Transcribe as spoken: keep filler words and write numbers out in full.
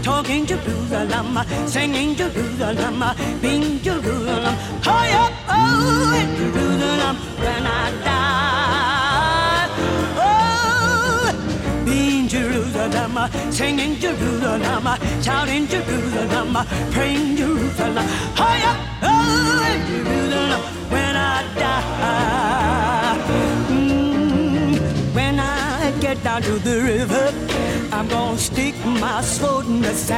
talking Jerusalem, singing Jerusalem, being Jerusalem. Hurry up, oh, in Jerusalem when I die. Oh, being Jerusalem, singing Jerusalem, shouting Jerusalem, praying Jerusalem. Hurry up, oh, in Jerusalem when I die. Mm, when I get down to the river, I'm gonna stick my sword in the sand.